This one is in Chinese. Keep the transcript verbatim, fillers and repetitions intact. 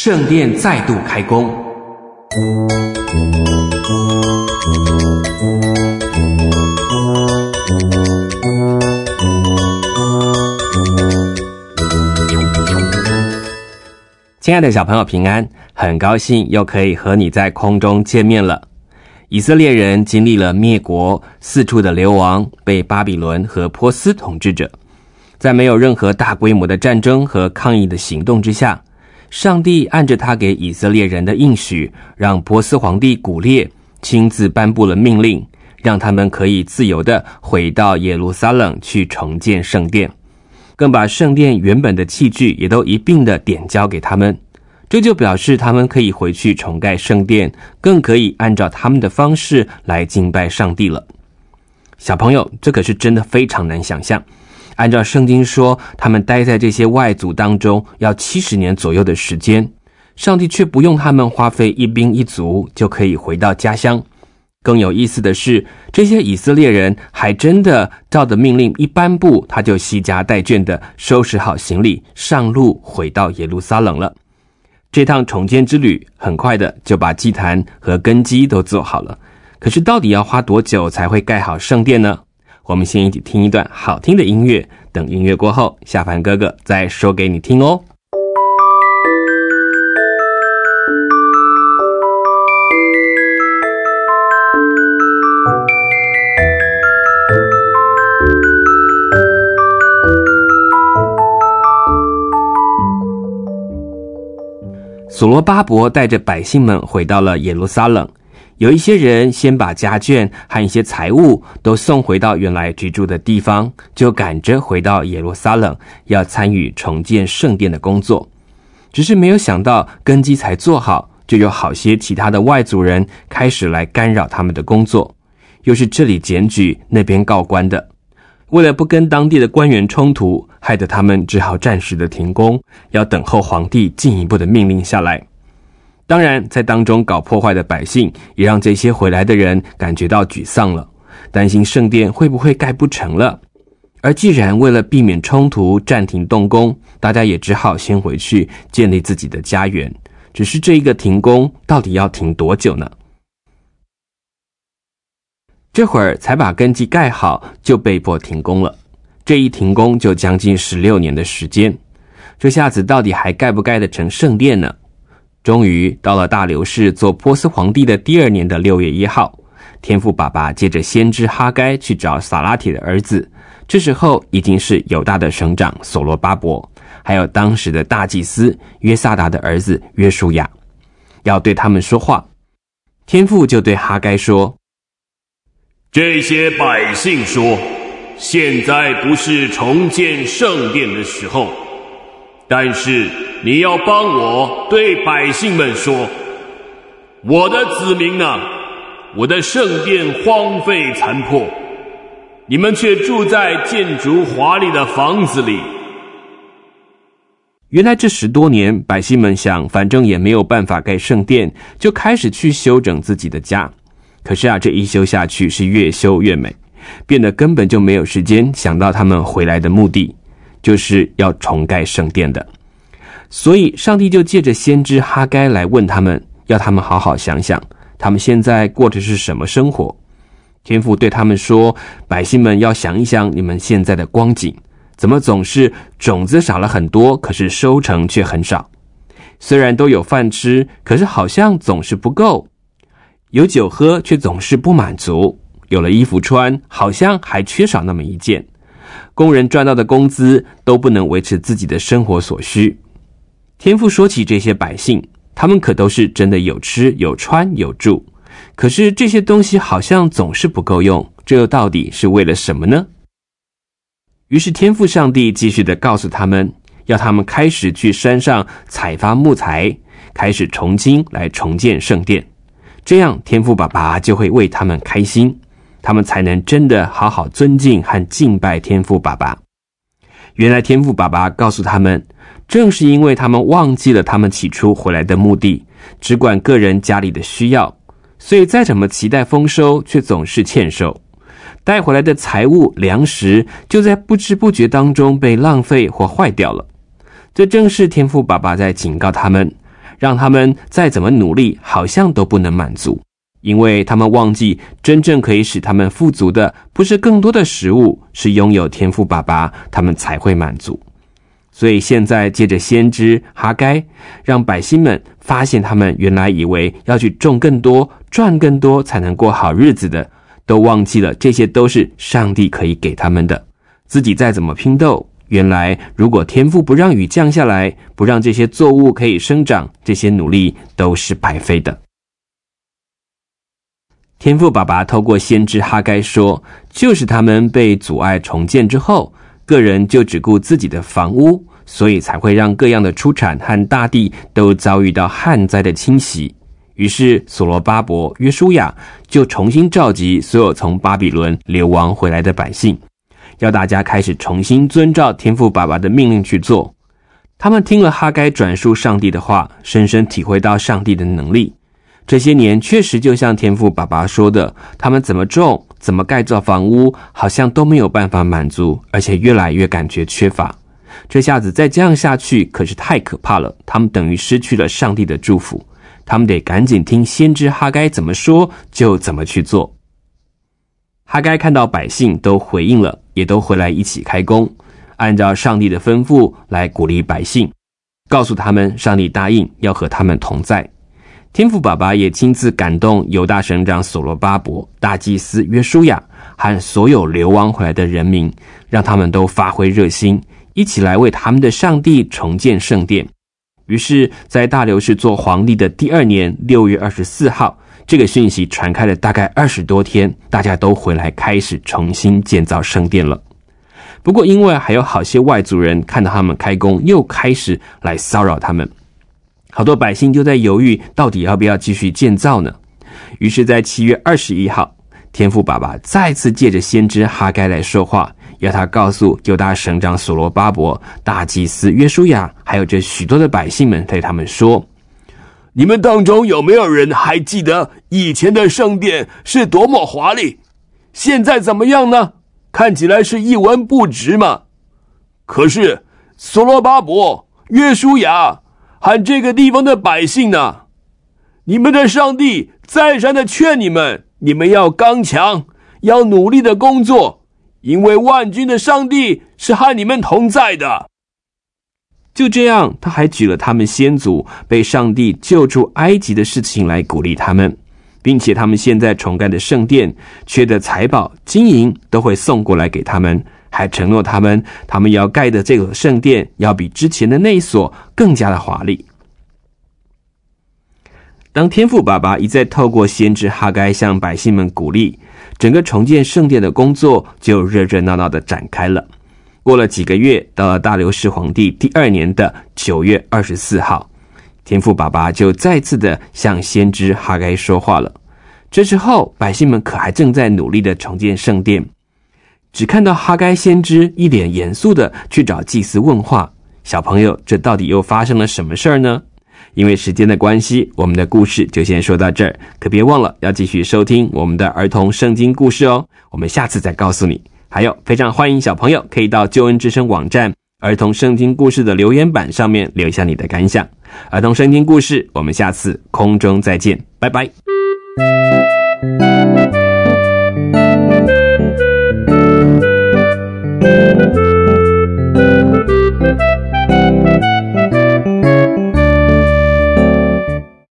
圣殿再度开工。亲爱的小朋友平安，很高兴又可以和你在空中见面了。以色列人经历了灭国，四处的流亡，被巴比伦和波斯统治着。在没有任何大规模的战争和抗议的行动之下，上帝按着他给以色列人的应许，让波斯皇帝古列亲自颁布了命令，让他们可以自由地回到耶路撒冷去重建圣殿，更把圣殿原本的器具也都一并的点交给他们。这就表示他们可以回去重盖圣殿，更可以按照他们的方式来敬拜上帝了。小朋友，这可是真的非常难想象。按照圣经说，他们待在这些外族当中要七十年左右的时间，上帝却不用他们花费一兵一卒就可以回到家乡。更有意思的是，这些以色列人还真的照着命令一颁布，他就携家带眷的收拾好行李，上路回到耶路撒冷了。这趟重建之旅很快的就把祭坛和根基都做好了，可是到底要花多久才会盖好圣殿呢？我们先一起听一段好听的音乐，等音乐过后，夏凡哥哥再说给你听哦。所罗巴伯带着百姓们回到了耶路撒冷，有一些人先把家眷和一些财物都送回到原来居住的地方，就赶着回到耶路撒冷，要参与重建圣殿的工作。只是没有想到根基才做好，就有好些其他的外族人开始来干扰他们的工作，又是这里检举那边告官的。为了不跟当地的官员冲突，害得他们只好暂时的停工，要等候皇帝进一步的命令下来。当然，在当中搞破坏的百姓也让这些回来的人感觉到沮丧了，担心圣殿会不会盖不成了。而既然为了避免冲突暂停动工，大家也只好先回去建立自己的家园。只是这一个停工到底要停多久呢？这会儿才把根基盖好，就被迫停工了。这一停工就将近十六年的时间，这下子到底还盖不盖得成圣殿呢？终于到了大流士做波斯皇帝的第二年的六月一号，天父爸爸接着先知哈该去找撒拉铁的儿子，这时候已经是犹大的省长所罗巴伯，还有当时的大祭司约萨达的儿子约书亚，要对他们说话。天父就对哈该说， 这些百姓说，现在不是重建圣殿的时候，但是你要帮我对百姓们说，我的子民啊，我的圣殿荒废残破，你们却住在建筑华丽的房子里。 原来这十多年，百姓们想反正也没有办法盖圣殿，就开始去修整自己的家。可是啊，这一修下去是越修越美，变得根本就没有时间想到他们回来的目的，就是要重盖圣殿的。所以上帝就借着先知哈该来问他们，要他们好好想想，他们现在过的是什么生活。天父对他们说，百姓们要想一想你们现在的光景，怎么总是种子少了很多，可是收成却很少。虽然都有饭吃，可是好像总是不够。有酒喝，却总是不满足；有了衣服穿，好像还缺少那么一件。工人赚到的工资都不能维持自己的生活所需。天父说起这些百姓，他们可都是真的有吃有穿有住，可是这些东西好像总是不够用，这又到底是为了什么呢？于是天父上帝继续的告诉他们，要他们开始去山上采伐木材，开始重新来重建圣殿。这样天父爸爸就会为他们开心，他们才能真的好好尊敬和敬拜天父爸爸。原来天父爸爸告诉他们，正是因为他们忘记了他们起初回来的目的，只管个人家里的需要，所以再怎么期待丰收，却总是欠收。带回来的财物粮食就在不知不觉当中被浪费或坏掉了。这正是天父爸爸在警告他们， 让他们再怎么努力好像都不能满足，因为他们忘记真正可以使他们富足的不是更多的食物，是拥有天父爸爸，他们才会满足。所以现在借着先知哈该，让百姓们发现他们原来以为要去种更多赚更多才能过好日子的，都忘记了这些都是上帝可以给他们的，自己再怎么拼斗，原来如果天父不让雨降下来，不让这些作物可以生长，这些努力都是白费的。天父爸爸透过先知哈该说，就是他们被阻碍重建之后，个人就只顾自己的房屋，所以才会让各样的出产和大地都遭遇到旱灾的侵袭。于是所罗巴伯、约书亚就重新召集所有从巴比伦流亡回来的百姓，要大家开始重新遵照天父爸爸的命令去做。他们听了哈该转述上帝的话，深深体会到上帝的能力。这些年确实就像天父爸爸说的，他们怎么种，怎么盖造房屋，好像都没有办法满足，而且越来越感觉缺乏。这下子再这样下去可是太可怕了，他们等于失去了上帝的祝福，他们得赶紧听先知哈该怎么说就怎么去做。哈该看到百姓都回应了，也都回来一起开工，按照上帝的吩咐来鼓励百姓，告诉他们上帝答应要和他们同在。天父爸爸也亲自感动犹大省长所罗巴伯、大祭司约书亚和所有流亡回来的人民，让他们都发挥热心，一起来为他们的上帝重建圣殿。于是在大流士做皇帝的第二年六月二十四号，这个讯息传开了大概二十多天，大家都回来开始重新建造圣殿了。不过因为还有好些外族人看到他们开工，又开始来骚扰他们，好多百姓就在犹豫到底要不要继续建造呢。于是在七月二十一号，天父爸爸再次借着先知哈该来说话，要他告诉犹大省长所罗巴伯、大祭司约书亚还有这许多的百姓们，对他们说， 你们当中有没有人还记得以前的圣殿是多么华丽？现在怎么样呢？看起来是一文不值嘛。可是所罗巴伯、约书亚和这个地方的百姓呢？你们的上帝再三的劝你们，你们要刚强，要努力的工作，因为万军的上帝是和你们同在的。 就这样，他还举了他们先祖被上帝救出埃及的事情来鼓励他们，并且他们现在重盖的圣殿缺的财宝、金银都会送过来给他们，还承诺他们他们要盖的这个圣殿要比之前的那一所更加的华丽。当天父爸爸一再透过先知哈该向百姓们鼓励，整个重建圣殿的工作就热热闹闹的展开了。过了几个月，到了大流士皇帝第二年的九月二十四号，天父爸爸就再次的向先知哈该说话了。这时候百姓们可还正在努力的重建圣殿，只看到哈该先知一脸严肃的去找祭司问话。小朋友，这到底又发生了什么事儿呢？因为时间的关系，我们的故事就先说到这儿，可别忘了要继续收听我们的儿童圣经故事哦，我们下次再告诉你。还有，非常欢迎小朋友可以到救恩之声网站儿童圣经故事的留言板上面留下你的感想。儿童圣经故事，我们下次空中再见，拜拜。